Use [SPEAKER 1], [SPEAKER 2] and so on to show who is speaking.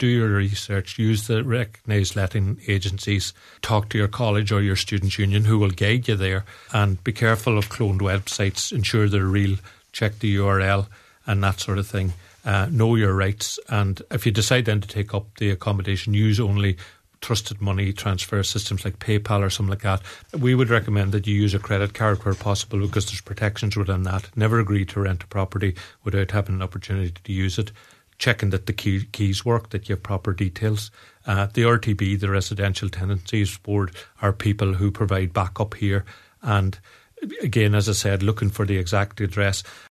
[SPEAKER 1] do your research, use the recognised letting agencies, talk to your college or your students' union who will guide you there, and be careful of cloned websites, ensure they're real, check the URL and that sort of thing. Know your rights, and if you decide then to take up the accommodation, use only trusted money transfer systems like PayPal or something like that. We would recommend that you use a credit card where possible because there's protections within that. Never agree to rent a property without having an opportunity to use it. Checking that the keys work, that you have proper details. The RTB, the Residential Tenancies Board, are people who provide backup here. And again, as I said, looking for the exact address.